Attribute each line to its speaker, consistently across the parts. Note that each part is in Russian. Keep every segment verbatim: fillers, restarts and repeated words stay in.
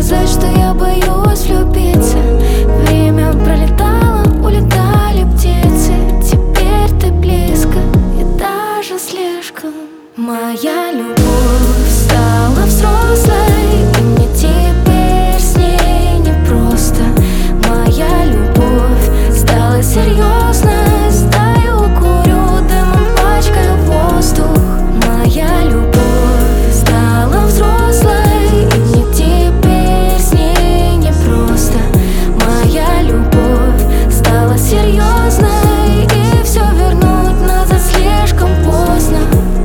Speaker 1: сказать, что я боюсь влюбиться. Время пролетало, улетали птицы. Теперь ты близко и даже слишком. Моя любовь стала взрослой, и мне теперь с ней непросто. Моя любовь стала серьезной, стою, курю, дымом пачкаю воздух. Моя любовь стала взрослой, и мне теперь с ней непросто. Моя любовь стала серьезной, и все вернуть назад слишком поздно.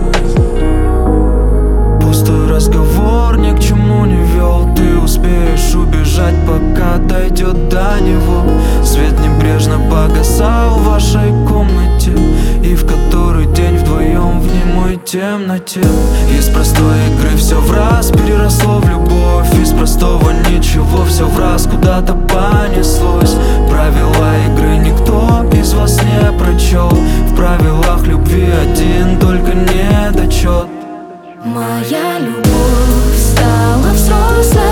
Speaker 2: Пустой разговор ни к чему не вел. Ты успеешь убежать, пока дойдет до него. Свет небрежно погасал в вашей комнате, и в который день вдвоем в немой темноте. Из простой игры все в раз переросло в любовь. Из простого ничего все в раз куда-то понеслось. Правила игры никто из вас не прочел. В правилах любви один только недочет.
Speaker 1: Моя любовь стала взрослой.